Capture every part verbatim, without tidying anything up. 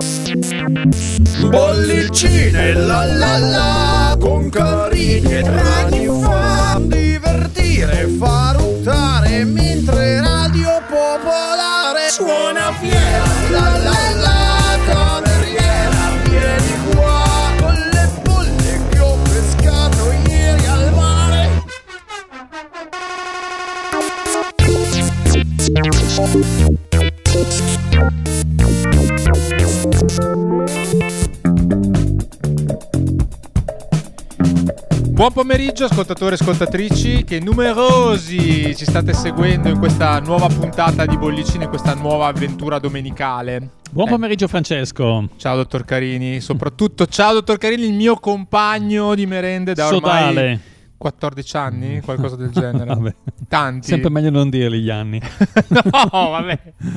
Bollicine la la la, con carini e draghi fa divertire, fa ruttare, mentre Radio Popolare suona fiera. La la la, cameriera, vieni qua, con le bolle che ho pescato ieri al mare. Buon pomeriggio ascoltatori e ascoltatrici che numerosi ci state seguendo in questa nuova puntata di Bollicine, in questa nuova avventura domenicale. Buon eh. pomeriggio Francesco. Ciao dottor Carini, soprattutto ciao dottor Carini, il mio compagno di merende da ormai Sodale. quattordici anni, qualcosa del genere. Vabbè. Tanti. Sempre meglio non dirli gli anni. No, vabbè.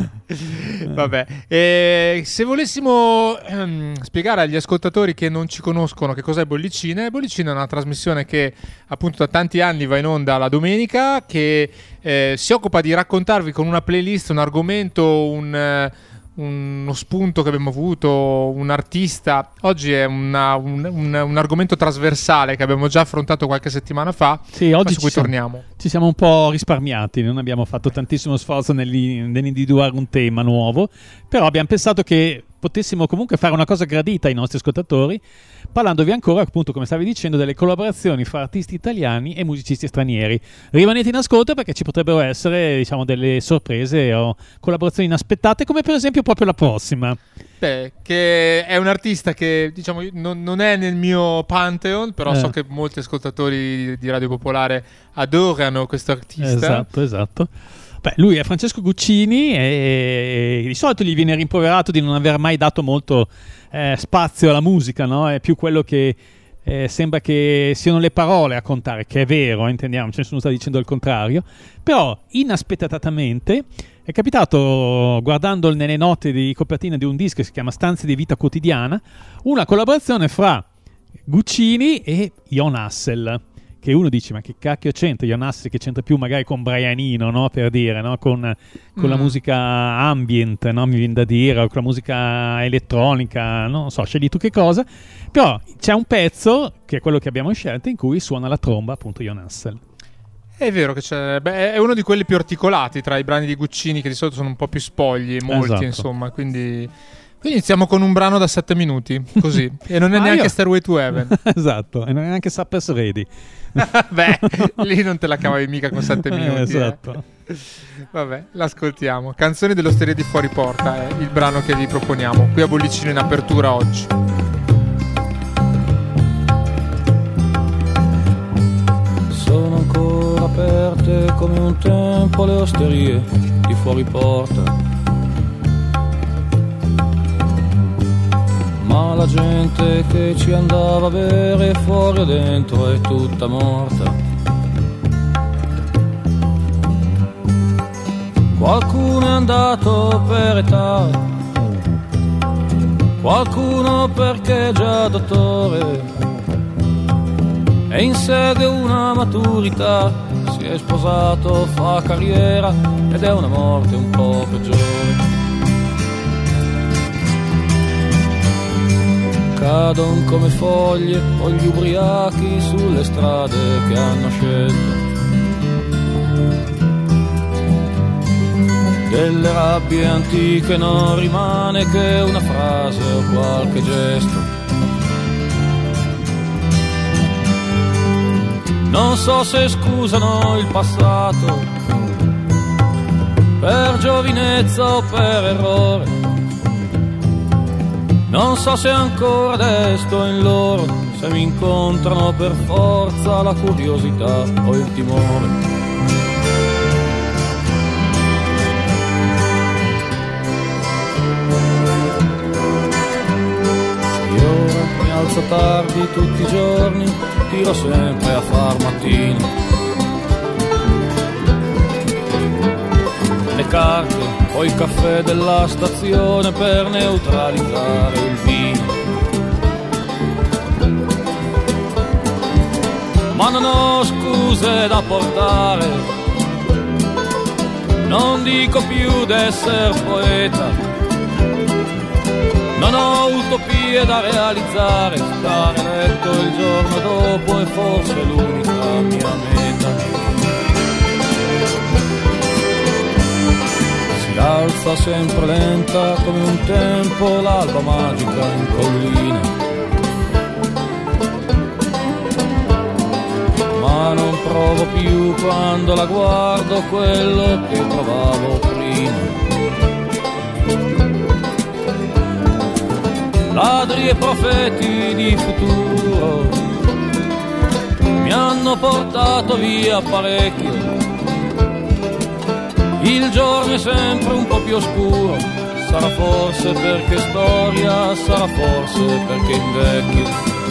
Vabbè. E se volessimo ehm, spiegare agli ascoltatori che non ci conoscono che cos'è Bollicine, Bollicine è una trasmissione che appunto da tanti anni va in onda la domenica, che eh, si occupa di raccontarvi con una playlist un argomento, un... Eh, uno spunto che abbiamo avuto, un artista. Oggi è una, un, un, un argomento trasversale che abbiamo già affrontato qualche settimana fa. Sì, oggi su cui ci siamo, torniamo. Ci siamo un po' risparmiati, non abbiamo fatto tantissimo sforzo nell'individuare un tema nuovo, però abbiamo pensato che potessimo comunque fare una cosa gradita ai nostri ascoltatori, parlandovi ancora, appunto, come stavi dicendo, delle collaborazioni fra artisti italiani e musicisti stranieri. Rimanete in ascolto perché ci potrebbero essere, diciamo, delle sorprese o collaborazioni inaspettate, come per esempio proprio la prossima. Beh, che è un artista che, diciamo, non, non è nel mio pantheon, però eh. so che molti ascoltatori di Radio Popolare adorano questo artista. Esatto, esatto. Beh, lui è Francesco Guccini e di solito gli viene rimproverato di non aver mai dato molto eh, spazio alla musica, no? È più quello che eh, sembra che siano le parole a contare, che è vero, intendiamo, ce nessuno sta dicendo il contrario, però inaspettatamente è capitato, guardando nelle note di copertina di un disco che si chiama Stanze di vita quotidiana, una collaborazione fra Guccini e Jon Hassel. Che uno dice, ma che cacchio c'entra Jon Hassel, che c'entra più magari con Brianino, no? Per dire, no? Con, con mm. la musica ambient, no? Mi viene da dire, o con la musica elettronica, non so, scegli tu che cosa. Però c'è un pezzo, che è quello che abbiamo scelto, in cui suona la tromba, appunto, Jon Hassel. È vero che c'è, beh, è uno di quelli più articolati tra i brani di Guccini, che di solito sono un po' più spogli, molti, esatto. Insomma, quindi... Quindi iniziamo con un brano da sette minuti, così. E non è ah, neanche io... Stairway to Heaven. Esatto, e non è neanche Supper's Ready. Beh, lì non te la cavavi mica con sette minuti. Eh, esatto. Eh. Vabbè, l'ascoltiamo. Canzoni dell'Osteria di Fuori Porta è il brano che vi proponiamo qui a Bollicine in apertura oggi. Sono ancora aperte come un tempo le osterie di Fuori Porta. Ma la gente che ci andava a bere fuori o dentro è tutta morta. Qualcuno è andato per età, qualcuno perché è già dottore e insegue una maturità, si è sposato, fa carriera ed è una morte un po' peggiore. Cadon come foglie o gli ubriachi sulle strade che hanno scelto. Delle rabbie antiche non rimane che una frase o qualche gesto. Non so se scusano il passato per giovinezza o per errore. Non so se ancora desto in loro, se mi incontrano per forza la curiosità o il timore. Io mi alzo tardi tutti i giorni, tiro sempre a far mattino. Le carte o il caffè della stazione per neutralizzare il vino. Ma non ho scuse da portare, non dico più d'esser poeta, non ho utopie da realizzare, stare a letto il giorno dopo è forse l'unica mia meta. Si alza sempre lenta come un tempo l'alba magica in collina, ma non provo più quando la guardo quello che provavo prima. Ladri e profeti di futuro mi hanno portato via parecchio. Il giorno è sempre un po' più oscuro, sarà forse perché storia, sarà forse perché invecchio.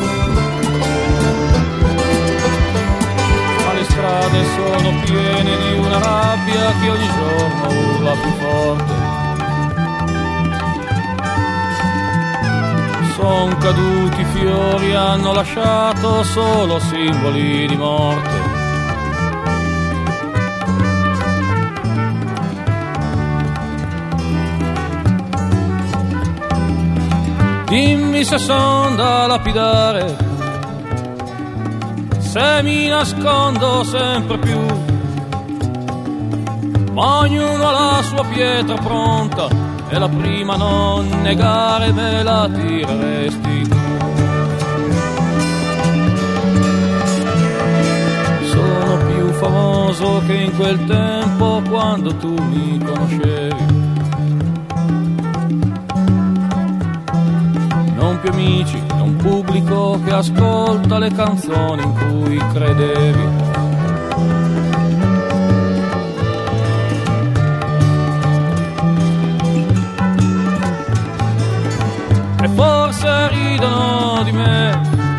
Ma le strade sono piene di una rabbia che ogni giorno urla più forte. Son caduti fiori, hanno lasciato solo simboli di morte. Dimmi se son da lapidare, se mi nascondo sempre più, ma ognuno ha la sua pietra pronta e la prima a non negare me la tireresti tu. Sono più famoso che in quel tempo quando tu mi conoscevi. Non più amici, non pubblico che ascolta le canzoni in cui credevi. E forse ridono di me,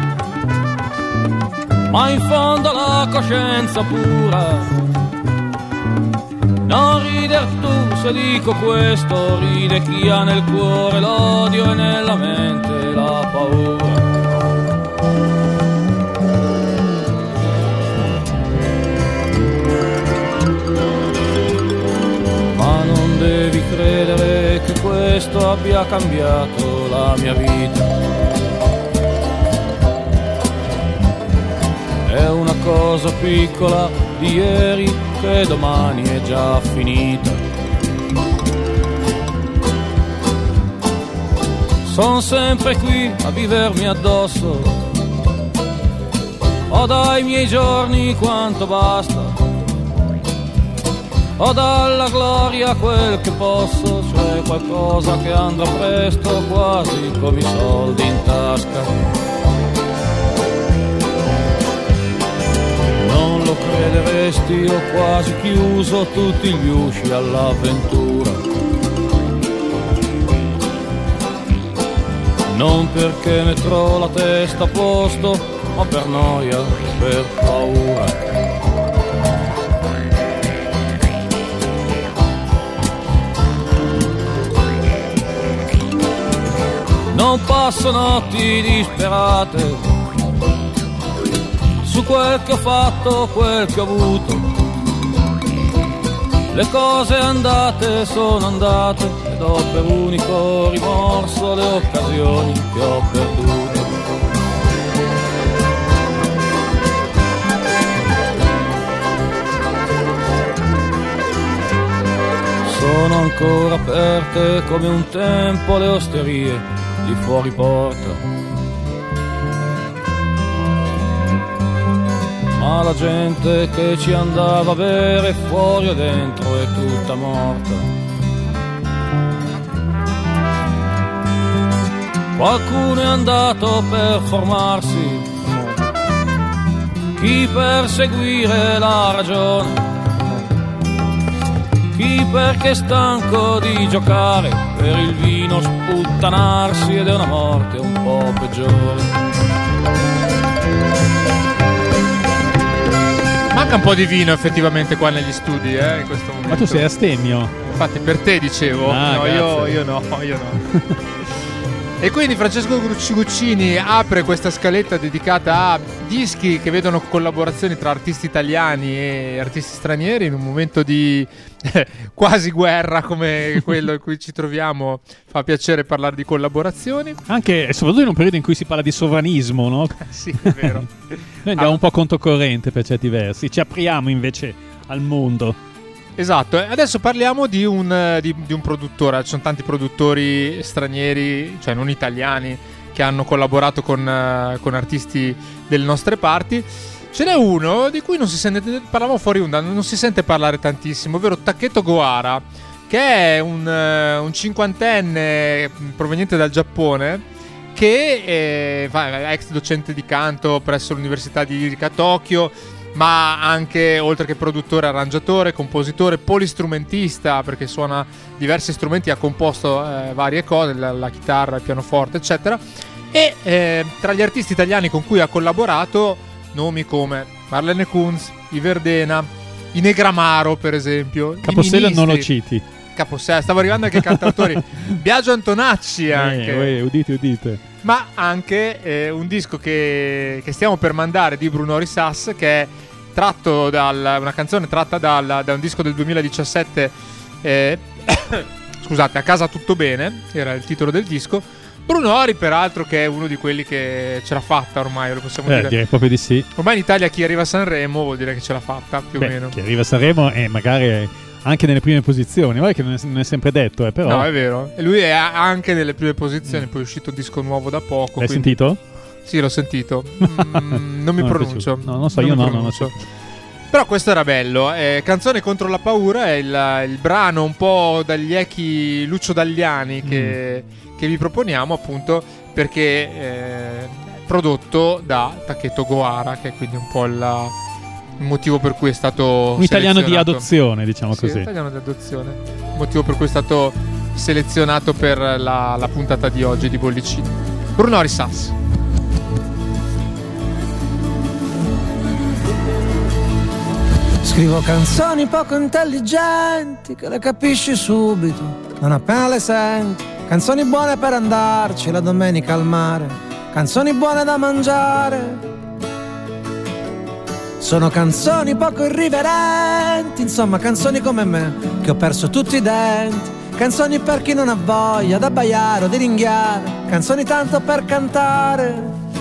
ma in fondo la coscienza pura. Non rider tu se dico questo, ride chi ha nel cuore l'odio e nella mente la paura. Ma non devi credere che questo abbia cambiato la mia vita. È una cosa piccola di ieri che domani è già finita. Son sempre qui a vivermi addosso, ho dai miei giorni quanto basta, ho dalla gloria quel che posso, cioè qualcosa che andrà presto quasi come i soldi in tasca. Non lo crederesti, ho quasi chiuso tutti gli usci all'avventura. Non perché metterò la testa a posto, ma per noia, per paura. Non passo notti disperate su quel che ho fatto, quel che ho avuto. Le cose andate sono andate ed ho per unico rimorso le occasioni che ho perduto. Sono ancora aperte come un tempo le osterie di fuori porta. Ma la gente che ci andava a bere fuori e dentro è tutta morta. Qualcuno è andato per formarsi, chi per seguire la ragione, chi perché è stanco di giocare, per il vino sputtanarsi ed è una morte un po' peggiore. Manca un po' di vino effettivamente qua negli studi, eh, in questo momento. Ma tu sei astemio? Infatti per te dicevo. Ah, no, io, io no, io no. E quindi Francesco Guccini apre questa scaletta dedicata a dischi che vedono collaborazioni tra artisti italiani e artisti stranieri in un momento di eh, quasi guerra come quello in cui ci troviamo. Fa piacere parlare di collaborazioni. Anche e soprattutto in un periodo in cui si parla di sovranismo, no? Sì, è vero. Noi andiamo ah. un po' controcorrente per certi versi, ci apriamo invece al mondo. Esatto, adesso parliamo di un, di, di un produttore. Ci sono tanti produttori stranieri, cioè non italiani, che hanno collaborato con, uh, con artisti delle nostre parti. Ce n'è uno di cui non si sente, parlavamo fuori onda, non si sente parlare tantissimo, ovvero Taketo Gohara, che è un, uh, un cinquantenne proveniente dal Giappone, che è, è ex docente di canto presso l'Università di Lirica a Tokyo, ma anche, oltre che produttore, arrangiatore, compositore, polistrumentista, perché suona diversi strumenti, ha composto eh, varie cose, la, la chitarra, il pianoforte, eccetera. E eh, tra gli artisti italiani con cui ha collaborato, nomi come Marlene Kunz, i Verdena, i Negramaro, per esempio. Capossela non lo citi. Capossela, stavo arrivando anche ai cantautori. Biagio Antonacci anche. Eh, udite, udite. Ma anche eh, un disco che, che stiamo per mandare di Bruno Risas, che è tratto dal, una canzone tratta dal, da un disco del duemiladiciassette, eh, scusate, A casa tutto bene era il titolo del disco. Bruno Ori, peraltro, che è uno di quelli che ce l'ha fatta ormai, lo possiamo eh, dire. Direi proprio di sì. Ormai in Italia chi arriva a Sanremo vuol dire che ce l'ha fatta, più Beh, o meno. Chi arriva a Sanremo e magari anche nelle prime posizioni, guarda che non è, non è sempre detto, eh, però. No, è vero. E lui è anche nelle prime posizioni, mm. poi è uscito un disco nuovo da poco. L'hai quindi... sentito? Sì, l'ho sentito. Mm, non mi no, pronuncio. No, non so, non io no, pronuncio. non so. Però questo era bello. eh, Canzone contro la paura è il, il brano un po' dagli echi Lucio Dagliani che, mm. che vi proponiamo, appunto, perché eh, prodotto da Taketo Gohara, che è quindi un po' il, il motivo per cui è stato un italiano di adozione, diciamo sì, così. Un italiano di adozione. Il motivo per cui è stato selezionato per la, la puntata di oggi di Bollicini. Bruno Risas. Scrivo canzoni poco intelligenti che le capisci subito, non appena le senti. Canzoni buone per andarci la domenica al mare, canzoni buone da mangiare. Sono canzoni poco irriverenti, insomma canzoni come me, che ho perso tutti i denti. Canzoni per chi non ha voglia d'abbaiare o di ringhiare, canzoni tanto per cantare.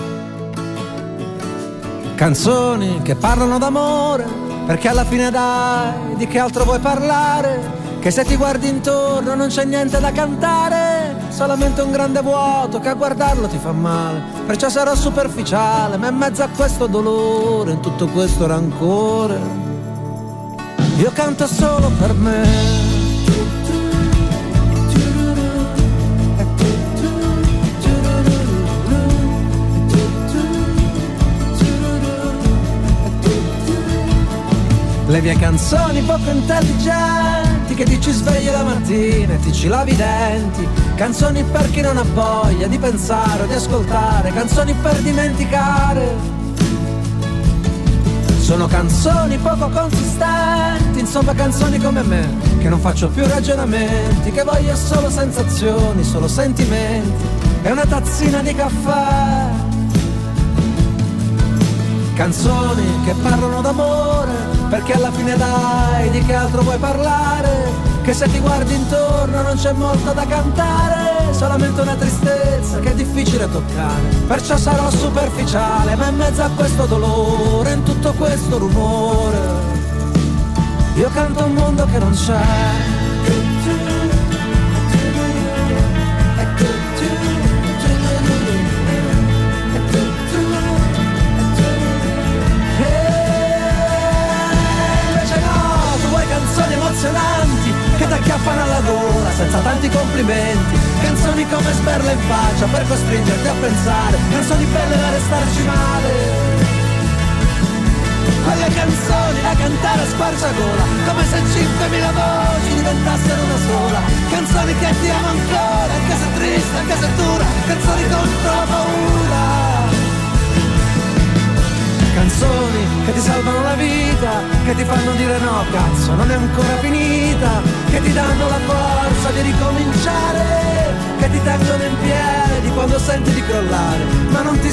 Canzoni che parlano d'amore, perché alla fine dai, di che altro vuoi parlare? Che se ti guardi intorno non c'è niente da cantare, solamente un grande vuoto che a guardarlo ti fa male. Perciò sarò superficiale, ma in mezzo a questo dolore, in tutto questo rancore, io canto solo per me. Le mie canzoni poco intelligenti che ti ci svegli la mattina e ti ci lavi i denti. Canzoni per chi non ha voglia di pensare o di ascoltare, canzoni per dimenticare. Sono canzoni poco consistenti, insomma canzoni come me, che non faccio più ragionamenti, che voglio solo sensazioni, solo sentimenti e una tazzina di caffè. Canzoni che parlano d'amore, perché alla fine dai, di che altro vuoi parlare? Che se ti guardi intorno non c'è molto da cantare, solamente una tristezza che è difficile toccare. Perciò sarò superficiale, ma in mezzo a questo dolore, in tutto questo rumore, io canto un mondo che non c'è. Canzoni emozionanti che ti acchiappano alla gola senza tanti complimenti, canzoni come sberle in faccia per costringerti a pensare, canzoni belle da restarci male. Quelle canzoni da cantare a squarciagola, come se cinquemila voci diventassero una sola, canzoni che ti amo ancora, anche se triste, anche se dura, canzoni contro la paura. Canzoni che ti salvano la vita, che ti fanno dire no, cazzo, non è ancora finita, che ti danno la forza di ricominciare, che ti tengono in piedi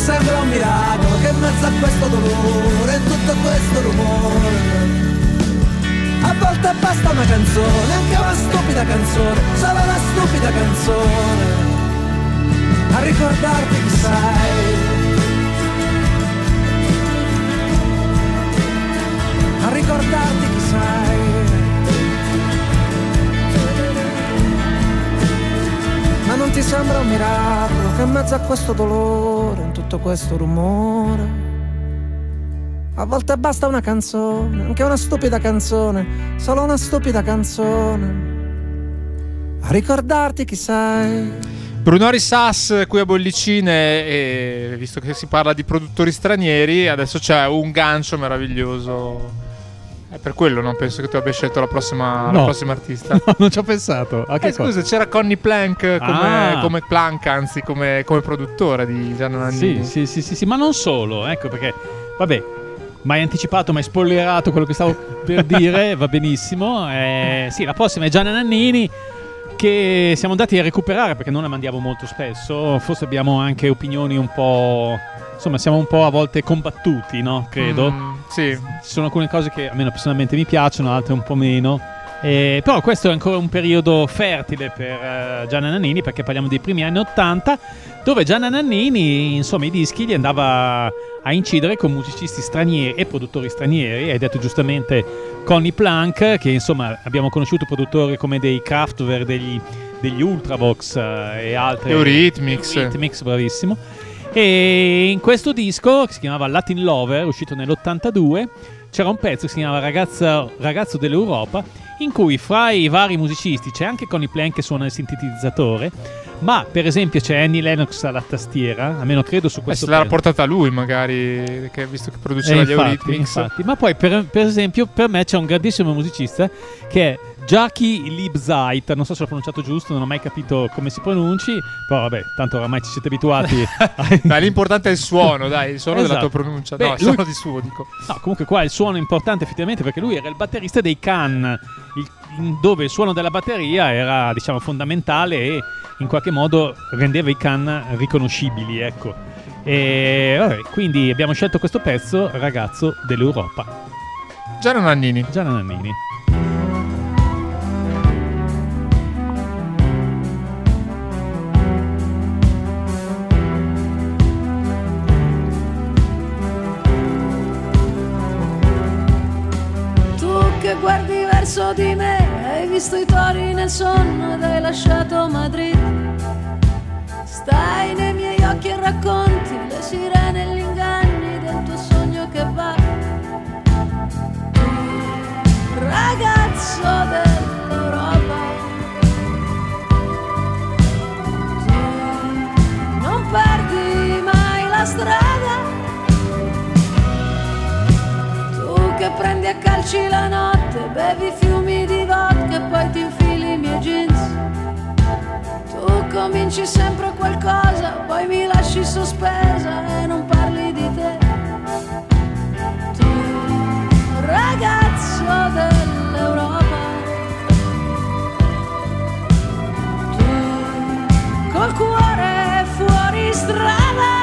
sembra un miracolo che in mezzo a questo dolore e tutto questo rumore a volte basta una canzone, anche una stupida canzone, solo una stupida canzone, a ricordarti chi sei, a ricordarti chi sei. Ma non ti sembra un miracolo che in mezzo a questo dolore, in tutto questo rumore, a volte basta una canzone, anche una stupida canzone, solo una stupida canzone, a ricordarti chi sei. Brunori Sass qui a Bollicine, e visto che si parla di produttori stranieri, adesso c'è un gancio meraviglioso. È per quello non penso che tu abbia scelto la prossima, no. la prossima artista. No, non ci ho pensato. A che eh, scusa, cosa? c'era Conny Plank come, Ah. come Plank, anzi come, come produttore di Gianna Nannini. Sì, sì, sì, sì, sì, ma non solo, ecco perché, vabbè, mi hai anticipato, mi hai spoilerato quello che stavo per dire, va benissimo. Eh, sì, la prossima è Gianna Nannini, che siamo andati a recuperare perché non la mandiamo molto spesso, forse abbiamo anche opinioni un po'... Insomma, siamo un po' a volte combattuti, no? Credo. Mm, sì. Ci sono alcune cose che almeno personalmente mi piacciono, altre un po' meno. Eh, però questo è ancora un periodo fertile per uh, Gianna Nannini, perché parliamo dei primi anni ottanta, dove Gianna Nannini, insomma, i dischi li andava a incidere con musicisti stranieri e produttori stranieri. Hai detto giustamente Conny Plank, che insomma abbiamo conosciuto produttori come dei Kraftwerk, degli, degli Ultravox uh, e altri. Eurythmics. Eurythmics, bravissimo. E in questo disco, che si chiamava Latin Lover, uscito nell'ottantadue, c'era un pezzo che si chiamava Ragazza, Ragazzo dell'Europa, in cui fra i vari musicisti c'è anche Conny Plank che suona il sintetizzatore, ma per esempio c'è Annie Lennox alla tastiera, almeno credo su Eh, questo se l'era pezzo. portata lui magari, che visto che produceva Eh, gli infatti, Eurythmics. infatti. Ma poi per, per esempio per me c'è un grandissimo musicista che è Jackie Liebzeit, non so se l'ho pronunciato giusto, non ho mai capito come si pronunci, però vabbè, tanto oramai ci siete abituati. Dai, l'importante è il suono, dai, il suono Esatto. della tua pronuncia. Beh, No, il lui- suono di suo, dico. No, comunque qua il suono è importante effettivamente perché lui era il batterista dei Can, il- in- dove il suono della batteria era, diciamo, fondamentale e in qualche modo rendeva i Can riconoscibili, ecco. E vabbè, quindi abbiamo scelto questo pezzo, Ragazzo dell'Europa, Gianna Nannini. Gianna Nannini. Che guardi verso di me, hai visto i tori nel sonno ed hai lasciato Madrid. Stai nei miei occhi e racconti le sirene e gli inganni del tuo sogno che va. Ragazzo dell'Europa, tu non perdi mai la strada. Che prendi a calci la notte, bevi fiumi di vodka e poi ti infili i miei jeans. Tu cominci sempre qualcosa, poi mi lasci sospesa e non parli di te. Tu, ragazzo dell'Europa, tu, col cuore fuori strada.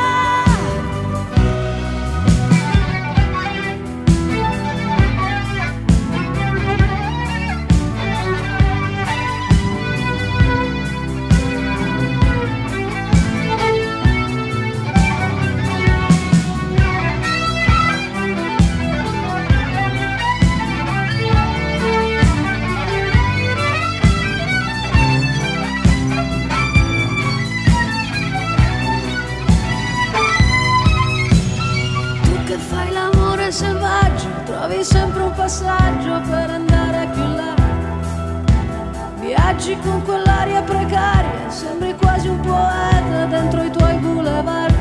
Selvaggio, trovi sempre un passaggio per andare più là. Viaggi con quell'aria precaria, sembri quasi un poeta dentro i tuoi boulevard.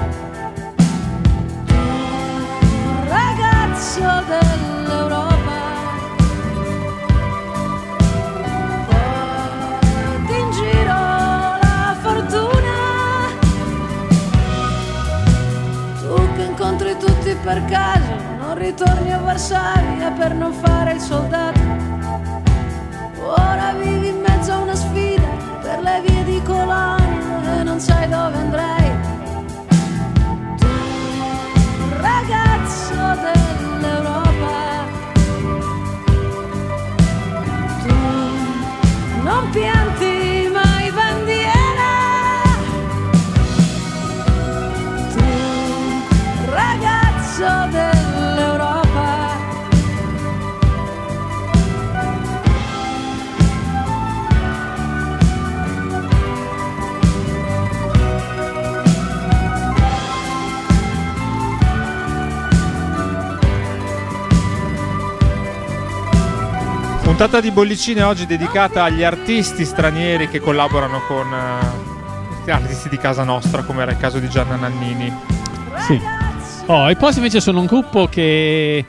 Ragazzo dell'Europa, porti in giro la fortuna. Tu che incontri tutti per caso, non ritorni a Varsavia per non fare il soldato. Ora vivi in mezzo a una sfida per le vie di Colonia e non sai dove andrai. Tu, mezzo dell'Europa. Puntata di bollicine oggi dedicata agli artisti stranieri che collaborano con uh, artisti di casa nostra, come era il caso di Gianna Nannini. Sì. Oh, i prossimi invece sono un gruppo che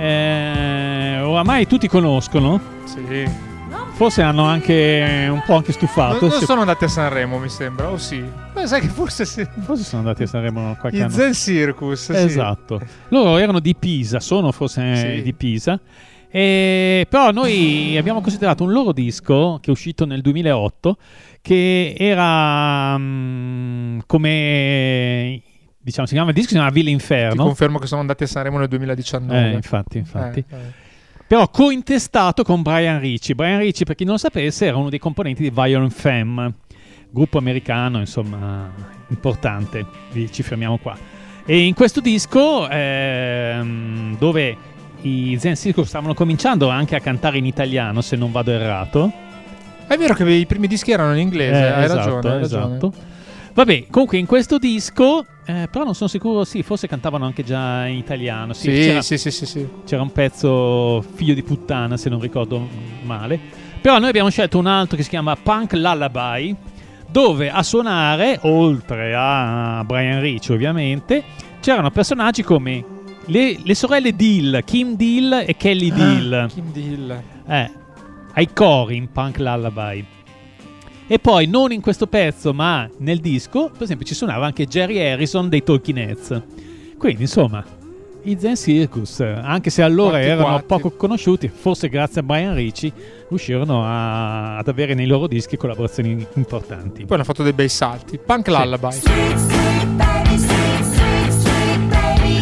eh, oramai tutti conoscono. Sì. Forse hanno anche un po' anche stufato. Non, non Se- sono andati a Sanremo, mi sembra, o sì? Ma sai che forse sì. Forse sono andati a Sanremo qualche I anno. Zen Circus, sì. Esatto. Loro erano di Pisa, sono forse Sì. di Pisa. E però noi abbiamo considerato un loro disco che è uscito nel duemilaotto, che era mm, come, diciamo, si chiama il disco, si chiama Villa Ti Inferno. confermo che sono andati a Sanremo nel duemiladiciannove. Eh, infatti, infatti. Eh, eh. Però cointestato con Brian Ricci. Brian Ricci, per chi non sapesse, era uno dei componenti di Violent Femmes, gruppo americano, insomma, importante. Vi- Ci fermiamo qua. E in questo disco, ehm, dove i Zen Circus stavano cominciando anche a cantare in italiano, se non vado errato. È vero che i primi dischi erano in inglese, Eh, hai esatto, ragione, hai ragione. esatto. Vabbè, comunque in questo disco, eh, però non sono sicuro, sì, forse cantavano anche già in italiano. Sì, Sì, c'era, sì, sì, sì, sì. c'era un pezzo figlio di puttana, se non ricordo male. Però noi abbiamo scelto un altro che si chiama Punk Lullaby, dove a suonare, oltre a Brian Ricci ovviamente, c'erano personaggi come le, le sorelle Deal, Kim Deal e Kelly Deal, Ah, Kim Deal. eh, ai cori in Punk Lullaby. E poi non in questo pezzo ma nel disco, per esempio, ci suonava anche Jerry Harrison dei Talking Heads. Quindi insomma i Zen Circus, anche se allora Quanti erano quatti. poco conosciuti, forse grazie a Brian Ricci riuscirono a- ad avere nei loro dischi collaborazioni importanti. Poi hanno fatto dei bei salti. Punk Sì. Lullaby. Sweet, sweet baby, sweet, sweet, sweet baby.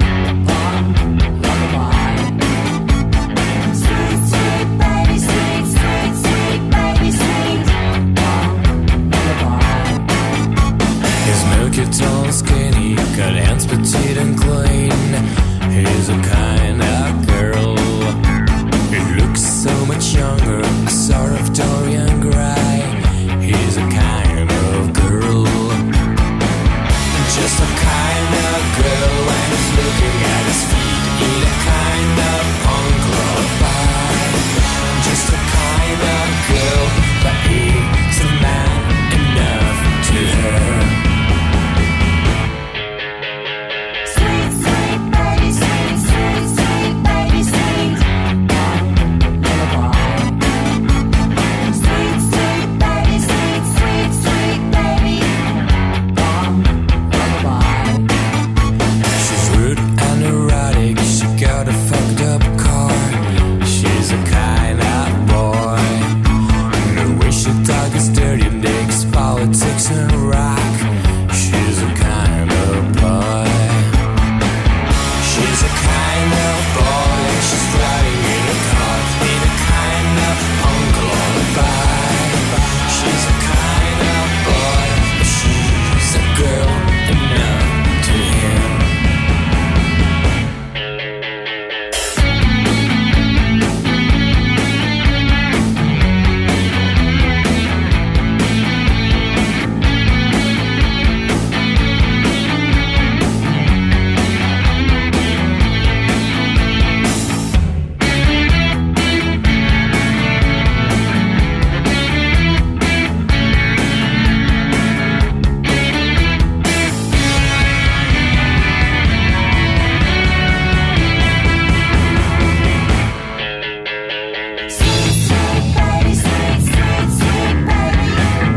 Sweet, sweet baby, sweet, sweet, sweet baby, sweet. He's milky, tall, skinny, got hands petite and clean. He's a kind of girl. He looks so much younger, sort of Dorian Gray. He's a kind of girl. Just a kind of girl when he's looking at his feet in a kind of punk lullaby. Just a kind of girl, but he's a man enough to her. Sweet, sweet baby, sweet, sweet, sweet baby, sweet. Sweet, sweet baby, sweet, sweet, sweet baby. She's rude and erotic, she got a fucked up car. She's a kind of boy. The way she talk is dirty and digs politics and rock. She's a kind of boy. She's a kind of boy, and she's driving in a car in a kind of punk lullaby. She's a kind of boy, but she's a girl enough to him. Sweet, sweet baby, sweet, sweet, sweet baby.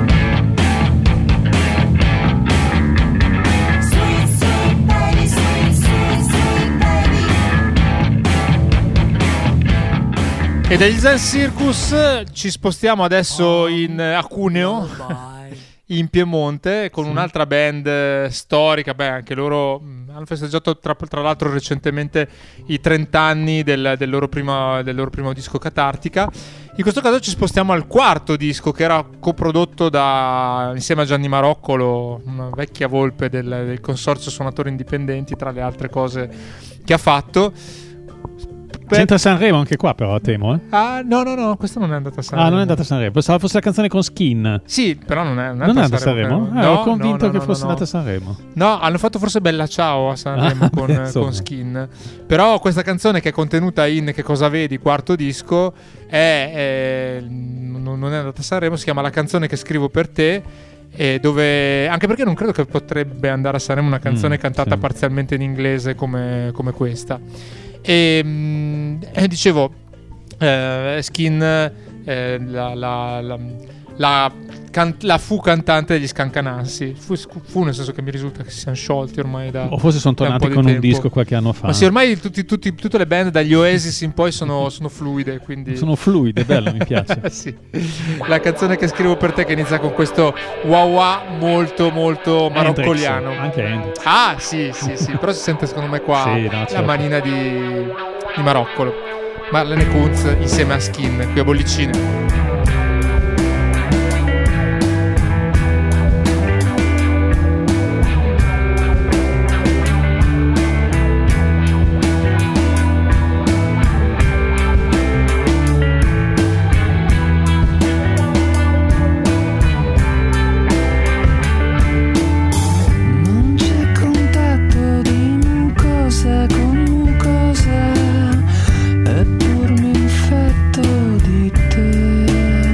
Sweet, sweet baby, sweet, sweet, sweet baby. E dagli Zen Circus ci spostiamo adesso in eh, a Cuneo, in Piemonte con Sì. un'altra band eh, storica. Beh, anche loro mh, hanno festeggiato tra, tra l'altro recentemente i trenta anni del, del, loro prima, del loro primo disco Catartica. In questo caso ci spostiamo al quarto disco, che era coprodotto da, insieme a Gianni Maroccolo, una vecchia volpe del, del consorzio suonatori indipendenti, tra le altre cose che ha fatto. C'entra Sanremo anche qua, però, temo. Eh? Ah, no, no, no, questa non è andata a Sanremo. Ah, non è andata a Sanremo. Pensavo fosse la canzone con Skin. Sì, però non è, non è Non è andata andata a Sanremo? credo. Eh, No, ho convinto no, no, che no, fosse no, andata a no. Sanremo. No, hanno fatto forse Bella Ciao a Sanremo Ah, con, beh, insomma. con Skin. Però questa canzone, che è contenuta in Che cosa vedi, quarto disco, è, è- non non è andata a Sanremo. Si chiama La canzone che scrivo per te. E dove, anche perché non credo che potrebbe andare a Sanremo una canzone Mm, cantata sì. parzialmente in inglese come, come questa. E, mm, e dicevo, eh, Skin, eh, la, la, la, la, can- la fu cantante degli Scancanansi. Fu, fu nel senso che mi risulta che si siano sciolti ormai da, O forse sono da un tornati po' di con un tempo. disco qualche anno fa. Ma sì, ormai tutti, tutti- tutte le band dagli Oasis in poi sono, sono fluide, quindi... Sono fluide, bello, mi piace. Sì. La canzone che scrivo per te, che inizia con questo wah wah molto molto maroccoliano. Hendrix, anche Hendrix. Ah, sì, sì, sì, però si sente secondo me qua Sì, no, la certo. manina di, di Maroccolo. Marlene Kunz insieme a Skin qui a Bollicine. Non c'è contatto di mucosa con mucosa, eppur mi infetto di te.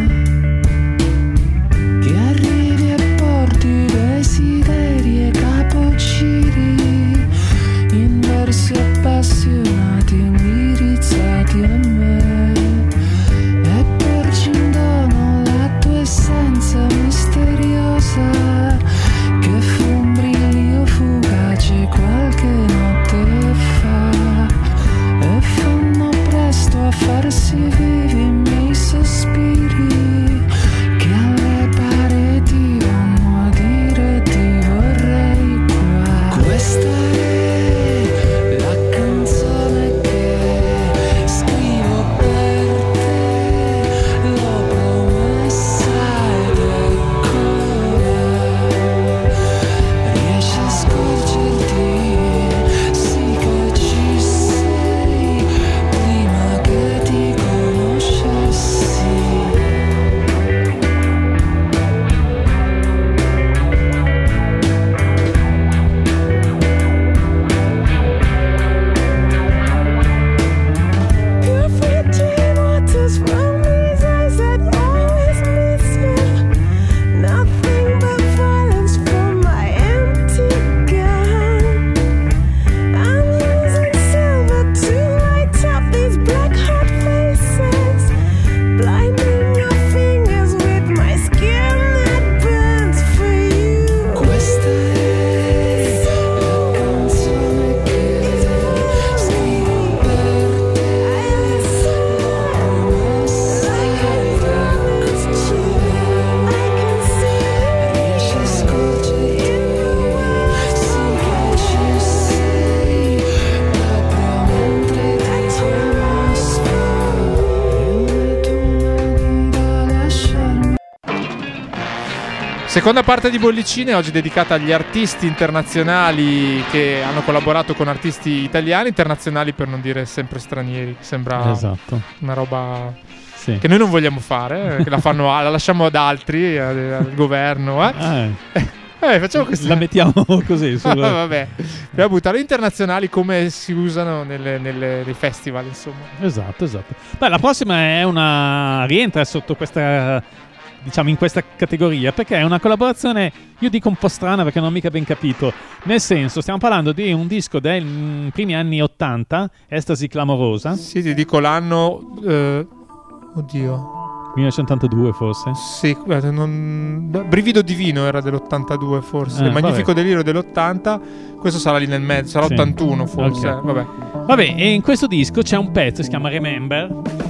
Che arrivi e porti desideri e capociri in versi appassionati e indirizzati a me. E porgi in dono la tua essenza misteriosa, che fu un brilio fugace qualche notte fa, e fanno presto a farsi vivi i miei sospiri, che alle pareti vanno a dire ti vorrei qua. Questa è la canzone che scrivo per te, l'ho promessa ed eccola. Riesci a scorgerti, sì che ci sei, prima che ti conoscessi. Pure frigid waters from these eyes that always miss you. Nothing but violence from my empty gun. I'm using silver to light up these black hot faces, blinding your fingers with my skin that burns for you. Questa è la canzone che scrivo per te, l'ho promessa ed eccoci. Riesci a scorgerti, sì che ci sei, proprio mentre ti mostro io tu non da lasciarmi. Seconda parte di Bollicine, oggi dedicata agli artisti internazionali che hanno collaborato con artisti italiani, internazionali per non dire sempre stranieri. Sembra Esatto. una roba Sì. che noi non vogliamo fare, eh, che la, fanno, la lasciamo ad altri, eh, al governo. Eh. Ah, Eh, facciamo questa. la mettiamo così. sul- Vabbè, dobbiamo buttare internazionali come si usano nelle, nelle, nei festival, insomma. Esatto, esatto. Beh, la prossima è una rientra sotto questa, diciamo, in questa categoria, perché è una collaborazione, io dico un po' strana perché non ho mica ben capito. Nel senso, stiamo parlando di un disco dei mm, primi anni ottanta, Estasi clamorosa, Sì, ti dico l'anno. eh, oddio. millenovecentottantadue forse. Sì, guarda, non... Brivido divino era dell'ottantadue forse. Eh, Magnifico vabbè. delirio dell'ottanta. Questo sarà lì nel mezzo, sarà Sì. ottantuno forse. Ok. Vabbè. Vabbè, e in questo disco c'è un pezzo, si chiama Remember,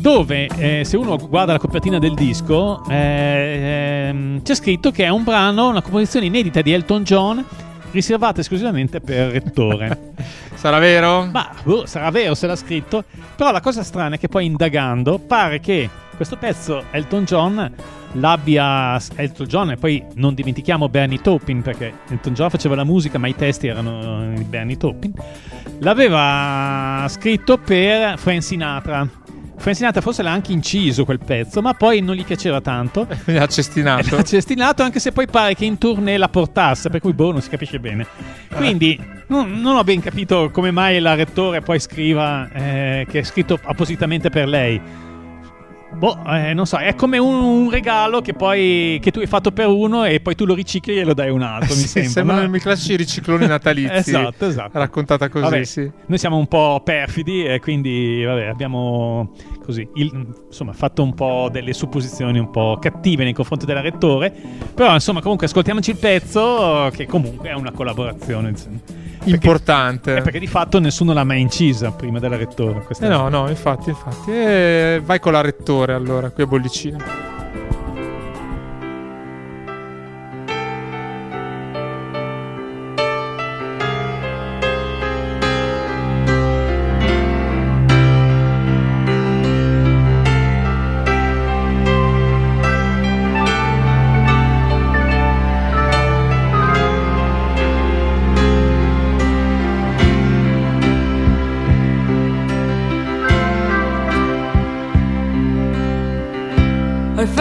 dove eh, se uno guarda la copertina del disco eh, ehm, c'è scritto che è un brano, una composizione inedita di Elton John riservata esclusivamente per Rettore. Sarà vero? Ma boh, sarà vero se l'ha scritto, però la cosa strana è che poi indagando pare che questo pezzo Elton John l'abbia Elton John e poi non dimentichiamo Bernie Taupin, perché Elton John faceva la musica ma i testi erano di Bernie Taupin, l'aveva scritto per Frank Sinatra. Frank Sinatra forse l'ha anche inciso quel pezzo, ma poi non gli piaceva tanto. L'ha cestinato. L'ha cestinato, anche se poi pare che in tournée la portasse, per cui boh, non si capisce bene. Quindi non, non ho ben capito come mai la Rettore poi scriva eh, che è scritto appositamente per lei. Boh, eh, non so, è come un, un regalo che poi che tu hai fatto per uno e poi tu lo ricicli e lo dai a un altro, mi sì, sembra. Sembrano no? i classici ricicloni natalizi. Esatto, esatto. Raccontata così, Vabbè, sì. Noi siamo un po' perfidi e quindi vabbè, abbiamo così il, insomma fatto un po' delle supposizioni un po' cattive nei confronti della Rettore, però insomma comunque ascoltiamoci il pezzo che comunque è una collaborazione, insomma. Perché, Importante. perché di fatto nessuno l'ha mai incisa prima della Rettore. Eh no, no, infatti, infatti. E vai con la Rettore allora, qui a Bollicina. I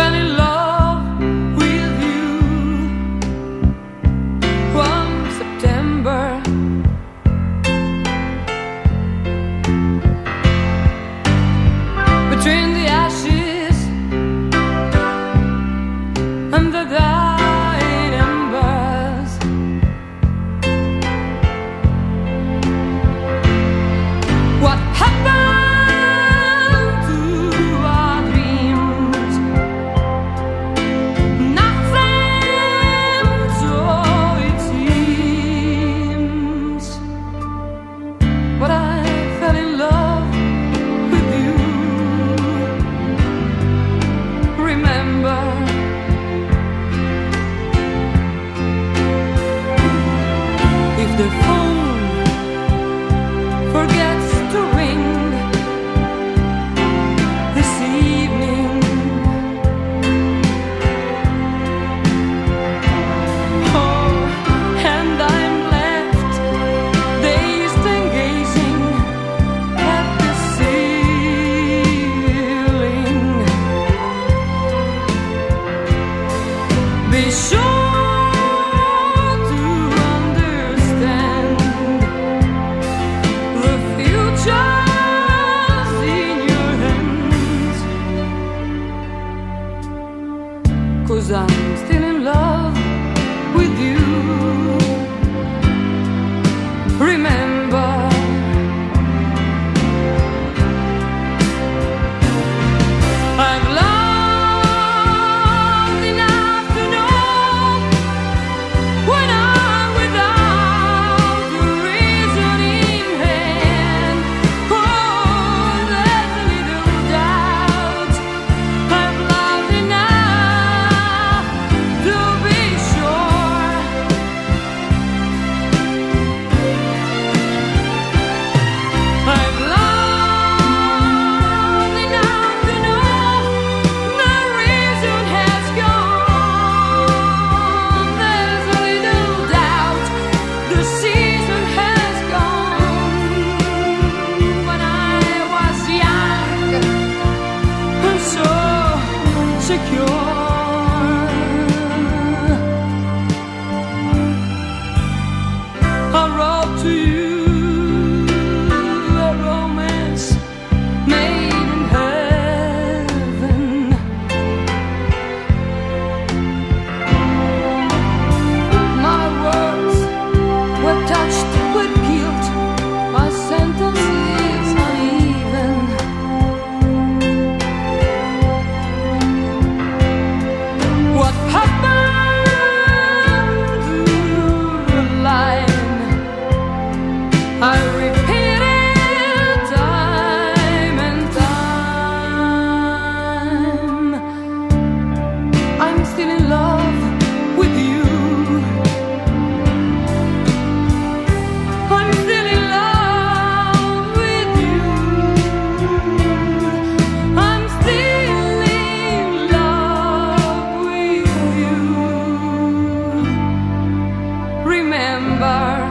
remember.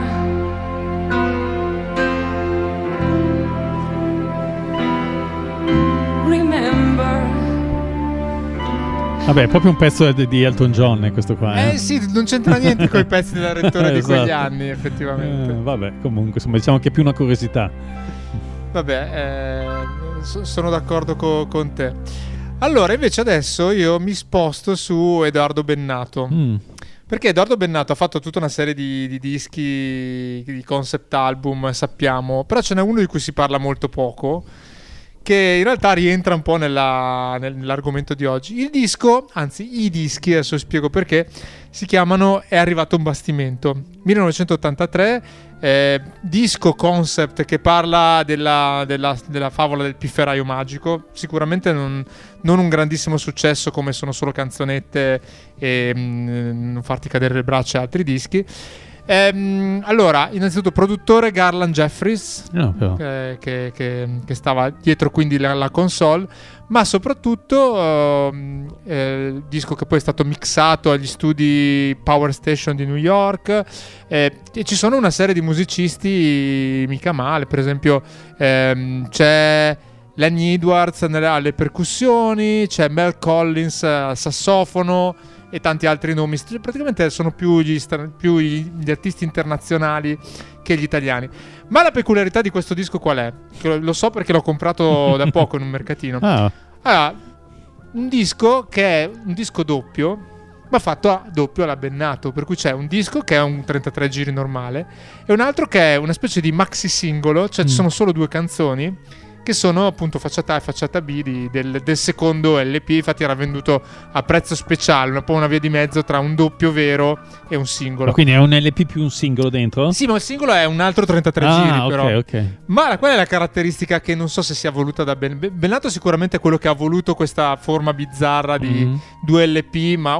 Remember. Vabbè, è proprio un pezzo di di Elton John eh, questo qua. Eh, Eh sì, non c'entra niente con i pezzi della Rettore di quegli Esatto. anni, effettivamente. Eh, vabbè, comunque, insomma, diciamo che è più una curiosità. Vabbè, eh, so- sono d'accordo co- con te. Allora, invece adesso io mi sposto su Edoardo Bennato. Mm. Perché Edoardo Bennato ha fatto tutta una serie di, di dischi, di concept album, sappiamo, però ce n'è uno di cui si parla molto poco, che in realtà rientra un po' nella- nel- nell'argomento di oggi. Il disco, anzi i dischi, adesso spiego perché, si chiamano È arrivato un bastimento, millenovecentottantatré, eh, disco concept che parla della, della- della favola del pifferaio magico, sicuramente non, non un grandissimo successo come Sono solo canzonette e mm, Non farti cadere le braccia e altri dischi. Ehm, allora, innanzitutto produttore Garland Jeffries, No, però. che, che- che- che stava dietro quindi la, la console, ma soprattutto ehm, eh, disco che poi è stato mixato agli studi Power Station di New York, eh, e ci sono una serie di musicisti mica male, per esempio ehm, c'è Lenny Edwards nelle- alle percussioni, c'è Mel Collins al sassofono e tanti altri nomi. St- praticamente sono più gli, stra- più gli, gli artisti internazionali che gli italiani. Ma la peculiarità di questo disco qual è? Che lo, lo so perché l'ho comprato da poco in un mercatino. Ah, Allora, un disco che è un disco doppio, ma fatto a doppio alla Bennato, per cui c'è un disco che è un trentatré giri normale e un altro che è una specie di maxi singolo, cioè ci Mm. sono solo due canzoni che sono appunto facciata A e facciata B di- del, del secondo L P. Infatti era venduto a prezzo speciale, un po' una via di mezzo tra un doppio vero e un singolo. ma quindi è un L P più un singolo dentro? Sì, ma il singolo è un altro trentatré ah, giri ok, però. ok. Ma la- qual è la caratteristica che non so se sia voluta da Ben Ben- Bennato? Sicuramente è quello che ha voluto questa forma bizzarra di Mhm. due L P, ma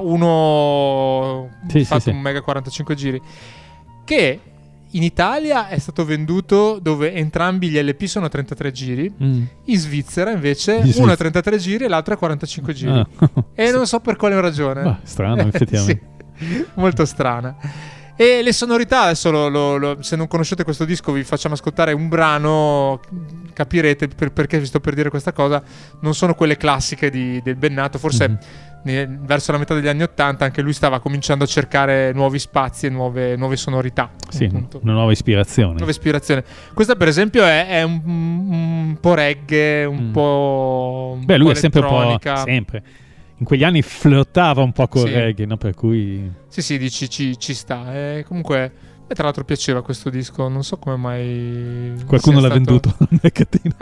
uno Sì, sì, fatto sì. un mega quarantacinque giri, che in Italia è stato venduto dove entrambi gli L P sono trentatré giri. Mm. In Svizzera invece In uno Svizzera. è trentatré giri e l'altro è quarantacinque giri. Ah. E non so per quale ragione. Bah, strano, effettivamente. Sì, molto strana. E le sonorità, adesso lo- lo- lo- se non conoscete questo disco vi facciamo ascoltare un brano, capirete per- perché vi sto per dire questa cosa. Non sono quelle classiche di, del Bennato, forse Mhm. ne- verso la metà degli anni Ottanta anche lui stava cominciando a cercare nuovi spazi e nuove, nuove sonorità. Sì, appunto. una nuova ispirazione. Nuova ispirazione. Questa per esempio è, è un, un po' reggae, un Mm. po', un Beh, lui po' è sempre un po'. elettronica. Sempre. In quegli anni flirtava un po' con Sì. il reggae, no? Per cui. Sì, sì, dici ci, ci sta. E comunque, e tra l'altro piaceva questo disco, non so come mai. Qualcuno sia l'ha stato- venduto al mercatino.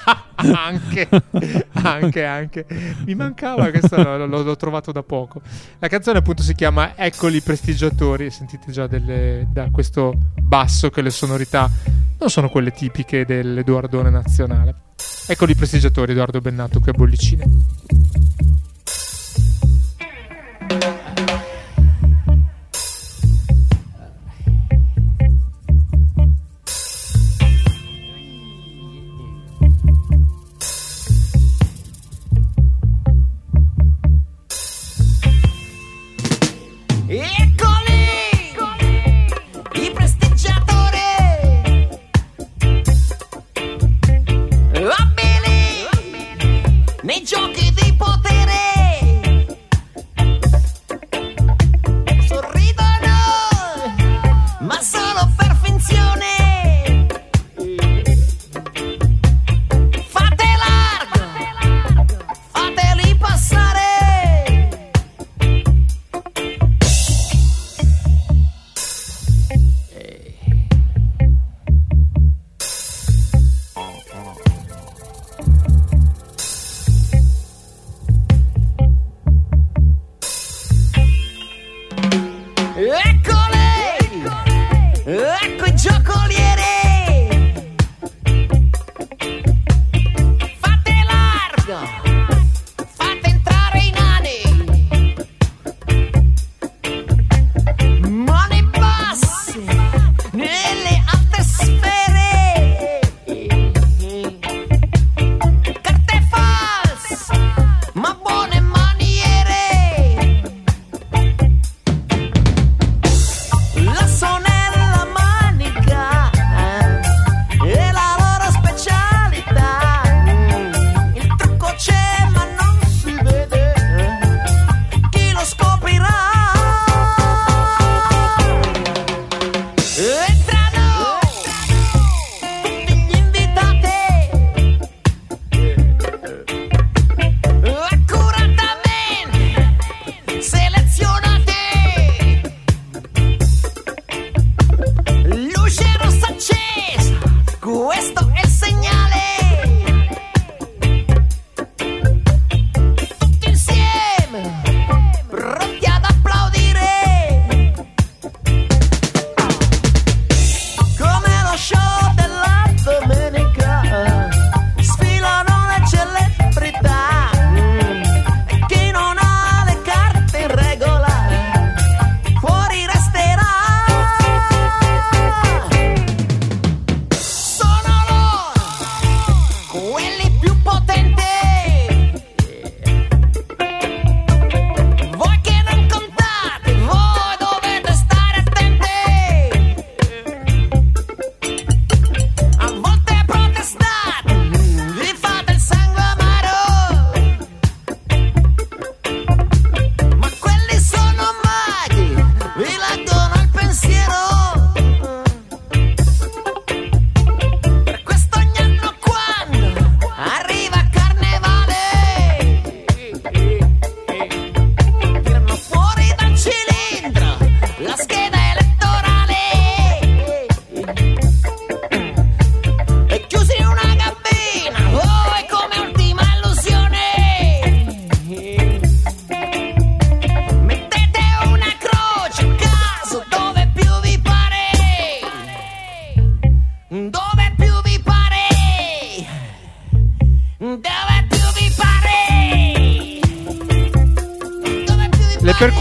anche, anche, anche. Mi mancava, questo l'ho, l'ho- l'ho trovato da poco. La canzone appunto si chiama Eccoli prestigiatori. Sentite già delle, da questo basso che le sonorità non sono quelle tipiche dell'Edoardone nazionale. Eccoli prestigiatori, Edoardo Bennato qui a Bollicine. Eccoli i prestigiatori, abili nei giochi di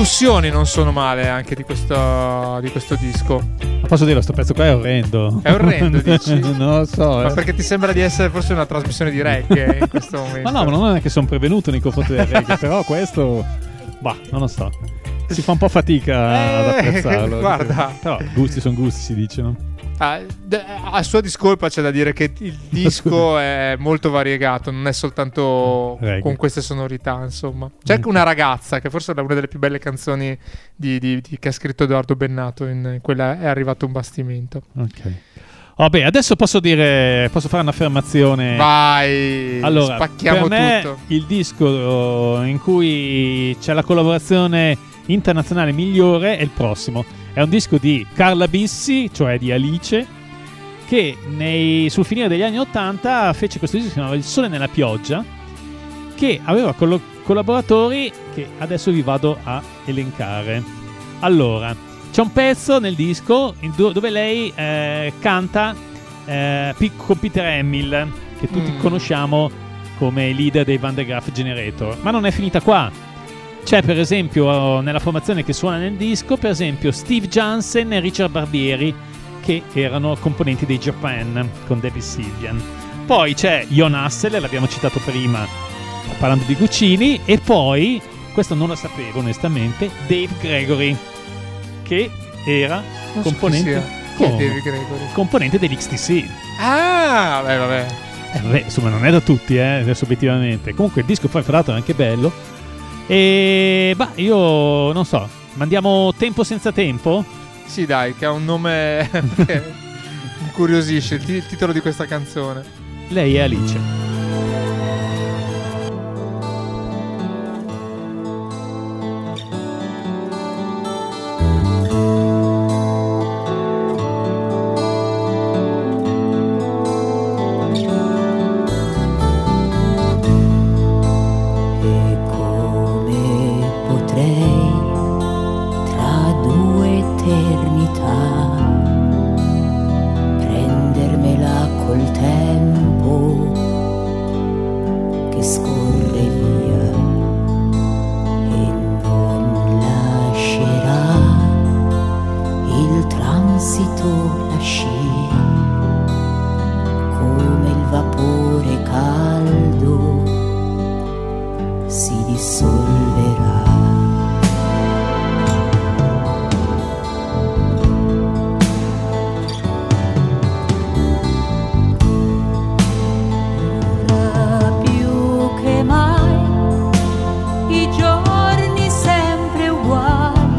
percussioni non sono male anche di questo, di questo disco. Ma posso dire, sto pezzo qua è orrendo. È orrendo, dici? Non lo so. Ma eh. perché ti sembra di essere forse una trasmissione di reggae in questo momento? Ma no, ma non è che sono prevenuto nei confronti del reggae, però questo, bah, non lo so. Si fa un po' fatica Eh, ad apprezzarlo. guarda. Però gusti sono gusti, si dice, no? Ah, d- a sua discolpa c'è da dire che il disco è molto variegato, non è soltanto Reggae. con queste sonorità, insomma. C'è anche Una ragazza, che forse è una delle più belle canzoni di, di- di- che ha scritto Edoardo Bennato, in quella È arrivato un bastimento. Ok. Vabbè, adesso posso dire, posso fare un'affermazione. Vai, Allora, spacchiamo per me tutto. il disco in cui c'è la collaborazione internazionale migliore è il prossimo. È un disco di Carla Bissi, cioè di Alice, che nei, sul finire degli anni ottanta fece questo disco che si chiamava Il sole nella pioggia, che aveva collo- collaboratori che adesso vi vado a elencare. Allora, c'è un pezzo nel disco in do- dove lei eh, canta eh, P- con Peter Hamill, che tutti Mm. conosciamo come leader dei Van der Graaf Generator. Ma non è finita qua. C'è per esempio nella formazione che suona nel disco, per esempio Steve Jansen e Richard Barbieri, che erano componenti dei Japan con David Sylvian. Poi c'è Jon Hassel, l'abbiamo citato prima parlando di Guccini, e poi, questo non lo sapevo onestamente, Dave Gregory, che era Non so chi componente, sia. Chi è come? David Gregory? componente dell'X T C. Ah, vabbè, vabbè. Eh, vabbè, insomma, non è da tutti, eh, adesso obiettivamente. Comunque il disco poi fra l'altro è anche bello. E bah, io non so, mandiamo Tempo senza tempo? Sì, dai, che ha un nome che incuriosisce, il, ti- il titolo di questa canzone. Lei è Alice. E come potrei tra due eternità prendermela col tempo che scorre via e non lascerà il transito la scia come il vapore caldo si dissolverà. Ora più che mai i giorni sempre uguali,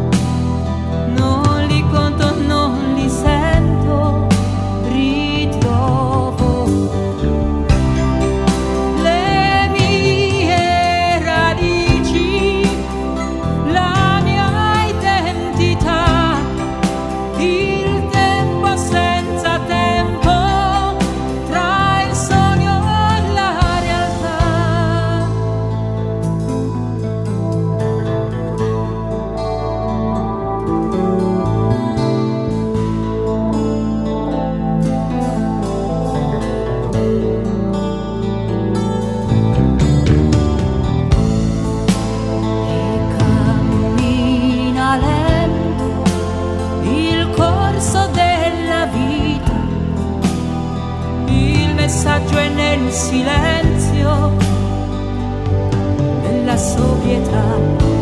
non li conto, non li sento, ritrovo le mie radici, la mia identità, il tempo senza tempo, tra il sogno e la realtà. E cammina lento il corso della vita, il messaggio è nel silenzio della sobrietà,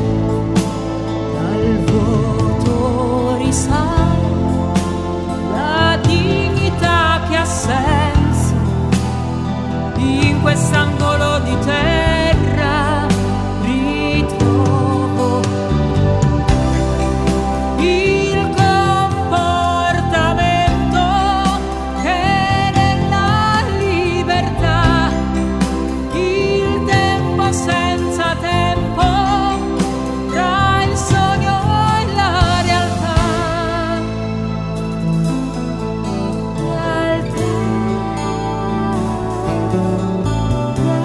dal vuoto risale la dignità che ha senso in quest'angolo di terra. Ritrovo il comportamento che nella libertà, il tempo senza tempo, tra il sogno e la realtà. Realtà, realtà.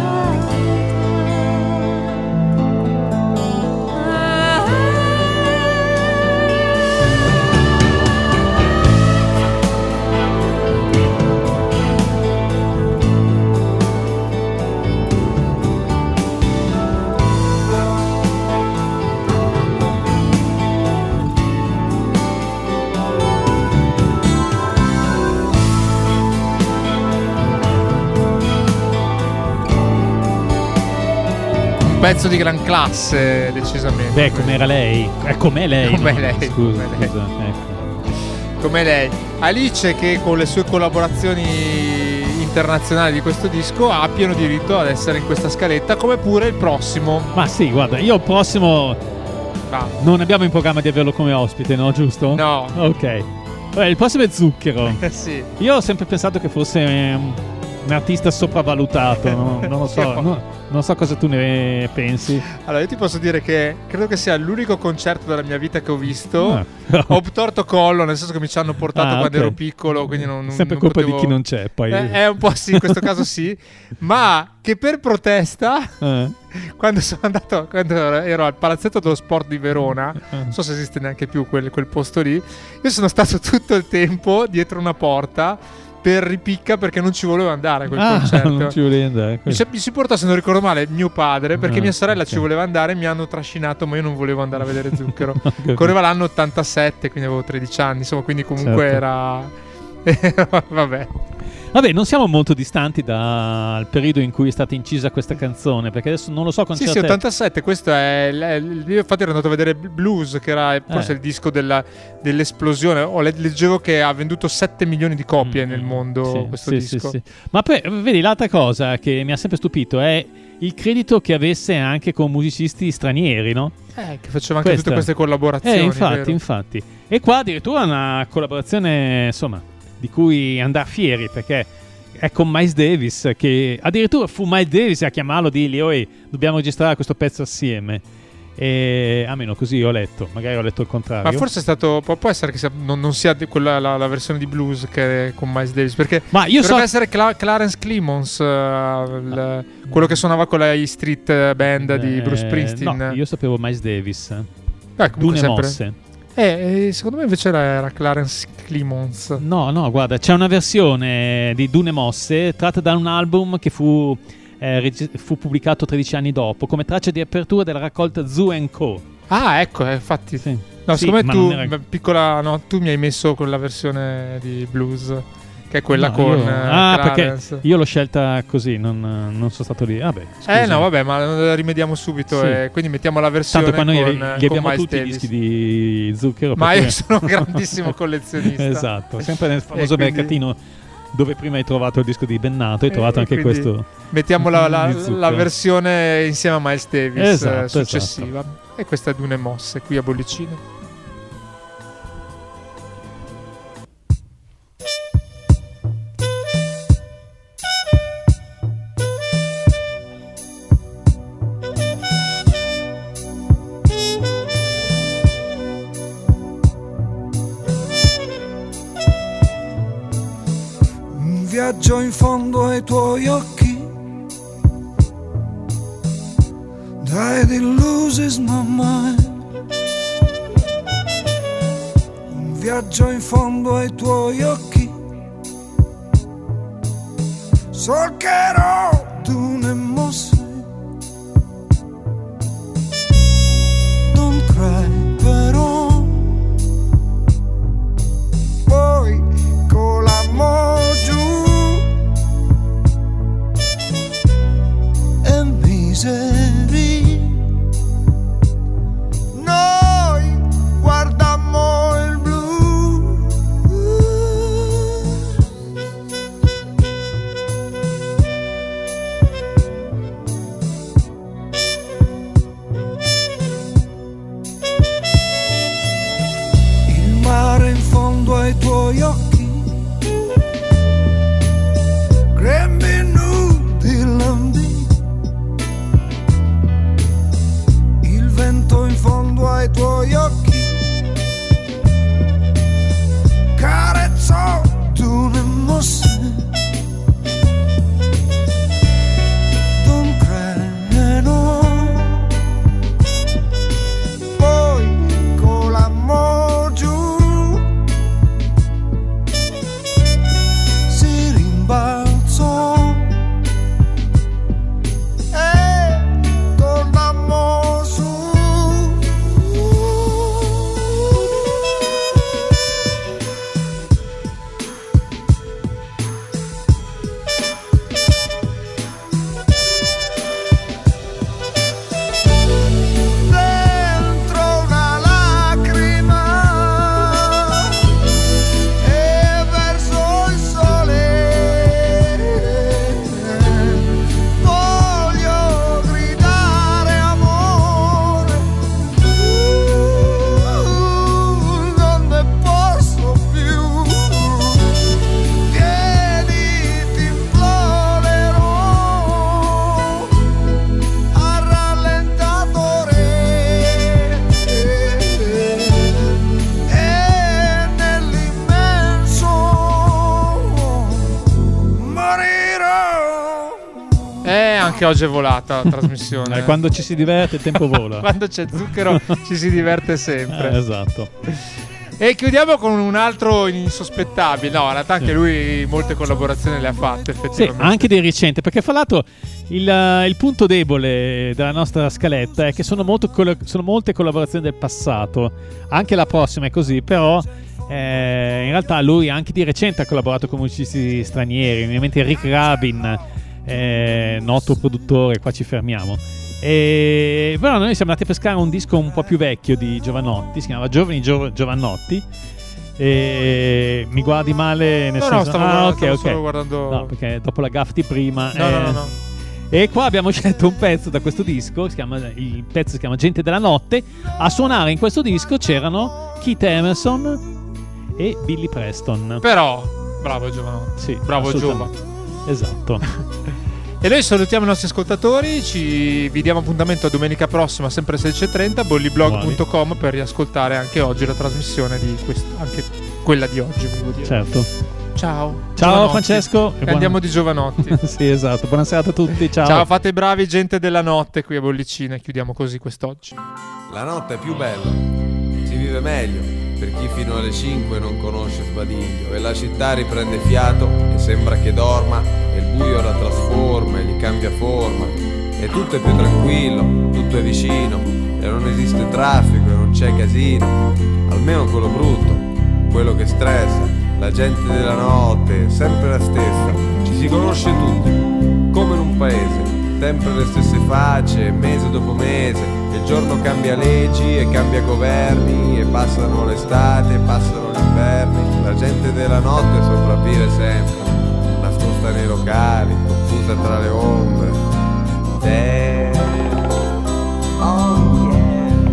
pezzo di gran classe, decisamente. Beh, com'era lei? Eh, com'è lei? Com'è no? lei, Scusa, com'è lei. scusa, ecco. Come lei. Alice, che con le sue collaborazioni internazionali di questo disco ha pieno diritto ad essere in questa scaletta, come pure il prossimo. Ma sì, guarda, io il prossimo Ah. non abbiamo in programma di averlo come ospite, no? Giusto? No. Ok. Beh, il prossimo è Zucchero. Sì. Io ho sempre pensato che fosse um, un artista sopravvalutato, no? Non lo so, no, non so cosa tu ne pensi. Allora, io ti posso dire che credo che sia l'unico concerto della mia vita che ho visto. Ah. Ho torto collo, nel senso che mi ci hanno portato Ah, quando ok. ero piccolo, quindi non, non Sempre non colpa potevo... di chi non c'è, poi. Eh, è un po' sì, in questo caso sì, ma che per protesta, Eh. quando sono andato, quando ero al Palazzetto dello Sport di Verona, Eh. non so se esiste neanche più quel, quel posto lì, io sono stato tutto il tempo dietro una porta per ripicca perché non ci volevo andare a quel Ah, concerto. non ci volevi andare. Mi, si- mi si portò, se non ricordo male, mio padre, perché Ah, mia sorella ok. ci voleva andare, mi hanno trascinato, ma io non volevo andare a vedere Zucchero. Ho capito. Correva l'anno ottantasette, quindi avevo tredici anni, insomma, quindi comunque Certo. era... Vabbè. Vabbè, non siamo molto distanti dal periodo in cui è stata incisa questa canzone, perché adesso non lo so con Sì, sì, certezza. ottantasette, questo è... l- Io infatti ero andato a vedere Blues, che era forse Eh. il disco della- dell'esplosione. Ho le- leggevo che ha venduto sette milioni di copie Mm, nel mondo sì, questo sì, disco. sì, sì. Ma poi, vedi, l'altra cosa che mi ha sempre stupito è il credito che avesse anche con musicisti stranieri, no? Eh, che faceva anche Questa. tutte queste collaborazioni. Eh, infatti, vero? infatti. E qua addirittura una collaborazione, insomma, di cui andare fieri, perché è con Miles Davis, che addirittura fu Miles Davis a chiamarlo, dirgli, oi, dobbiamo registrare questo pezzo assieme. E almeno così ho letto, magari ho letto il contrario. Ma forse è stato. Può, può essere che sia- non, non sia di quella, la, la versione di Blues che è con Miles Davis. Perché Ma io dovrebbe so- essere Cla- Clarence Clemons, eh, il- quello che suonava con la E Street Band di Eh, Bruce Springsteen. No, io sapevo Miles Davis. Eh, comunque Dune sempre- Mosse. Eh, eh, secondo me invece era, era Clarence Clemons. No, no, guarda, c'è una versione di Dune Mosse tratta da un album che fu, eh, regi- fu pubblicato tredici anni dopo come traccia di apertura della raccolta Zoo and Co. Ah, ecco, eh, infatti. Sì. No, Sì, secondo ma me tu, non era- piccola, no, tu mi hai messo con la versione di Blues, che è quella No, con io- eh, ah, Clarence. perché io l'ho scelta così, non, non sono stato lì. Vabbè, Eh scusa. no, vabbè, ma la rimediamo subito Sì. e quindi mettiamo la versione Tanto qua noi con, li con abbiamo Miles tutti i Davis. dischi di Zucchero. Ma per io cui- sono un grandissimo collezionista. Esatto, sempre nel famoso E quindi- mercatino dove prima hai trovato il disco di Bennato, hai trovato E anche quindi questo. Mettiamo la, la- di Zucchero. la versione insieme a Miles Davis, Esatto, eh, successiva. E questa è Dune Mosse qui a Bollicine. Un viaggio in fondo ai tuoi occhi, died it loses my mind. Un viaggio in fondo ai tuoi occhi, solcherò dune mosse. Don't cry però, poi con l'amore giù e miseria noi guardammo il blu. Anche oggi è volata la trasmissione. Eh, quando ci si diverte il tempo vola. Quando c'è zucchero ci si diverte sempre. Eh, esatto. E chiudiamo con un altro insospettabile. No, in realtà anche lui molte collaborazioni le ha fatte, Sì, effettivamente. anche di recente, perché fra l'altro il, eh, il punto debole della nostra scaletta è che sono, molto coll- sono molte collaborazioni del passato. Anche la prossima è così, però eh, in realtà lui anche di recente ha collaborato con musicisti stranieri, ovviamente Rick Rubin, eh, noto produttore, qua ci fermiamo. E però noi siamo andati a pescare un disco un po' più vecchio di Giovanotti, si chiamava Giovani Gio- Giovanotti. E mi guardi male nel No, senso no, stavo, ah, guardando, ok, stavo ok. solo guardando. No, perché dopo la gaffa di prima No, eh, no, no, no. E qua abbiamo scelto un pezzo da questo disco, si chiama, il pezzo si chiama Gente della Notte. A suonare in questo disco c'erano Keith Emerson e Billy Preston. Però, bravo Giovanotti. Sì, Bravo Giova. assolutamente. Esatto. E noi salutiamo i nostri ascoltatori, ci vi diamo appuntamento a domenica prossima, sempre sedici e trenta, bolliblog punto com per riascoltare anche oggi la trasmissione di questo, anche quella di oggi, volevo dire. Certo. Ciao. Ciao Giovanotti. Francesco. E andiamo di Giovanotti. Sì, esatto. Buona serata a tutti. Ciao. Ciao, fate i bravi, gente della notte qui a Bollicina. Chiudiamo così quest'oggi. La notte è più bella, si vive meglio per chi fino alle cinque non conosce Sbadiglio e la città riprende fiato e sembra che dorma e il buio la trasforma e gli cambia forma e tutto è più tranquillo, tutto è vicino e non esiste traffico e non c'è casino, almeno quello brutto, quello che stressa, la gente della notte è sempre la stessa, ci si conosce tutti, come in un paese. Sempre le stesse facce, mese dopo mese, il giorno cambia leggi e cambia governi, e passano l'estate e passano gli inverni, la gente della notte sopravvive sempre, nascosta nei locali, confusa tra le ombre. Te- oh yeah.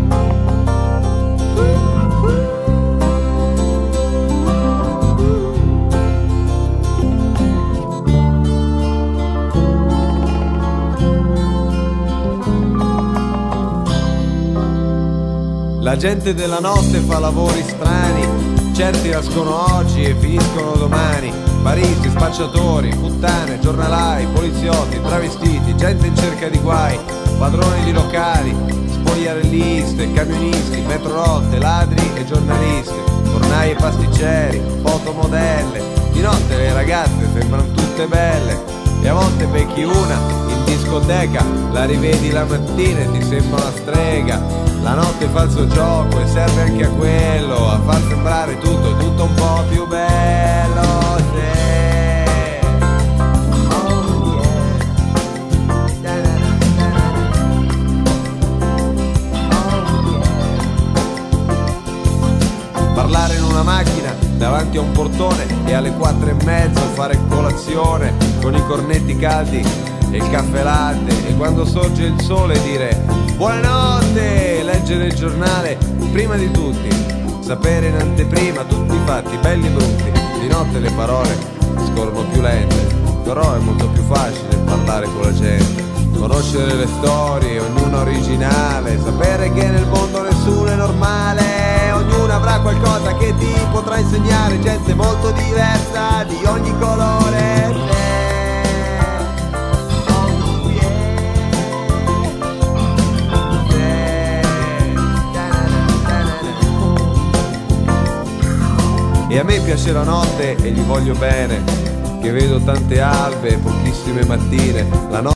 La gente della notte fa lavori strani, certi nascono oggi e finiscono domani. Baristi, spacciatori, puttane, giornalai, poliziotti, travestiti, gente in cerca di guai, padroni di locali, spogliarelliste, camionisti, metrorotte, ladri e giornalisti, fornai e pasticceri, fotomodelle. Di notte le ragazze sembrano tutte belle e a volte becchi una in discoteca, la rivedi la mattina e ti sembra una strega. La notte fa il suo gioco e serve anche a quello, a far sembrare tutto, tutto un po' più bello. Sì. Oh yeah. Oh yeah. Parlare in una macchina davanti a un portone e alle quattro e mezzo fare colazione con i cornetti caldi e il caffè latte e quando sorge il sole dire buonanotte, leggere il giornale prima di tutti, sapere in anteprima tutti i fatti belli e brutti. Di notte le parole scorrono più lente, però è molto più facile parlare con la gente, conoscere le storie, ognuna originale, sapere che nel mondo nessuno è normale, ognuno avrà qualcosa che ti potrà insegnare, gente molto diversa di ogni colore. E a me piace la notte e gli voglio bene, che vedo tante albe e pochissime mattine. La notte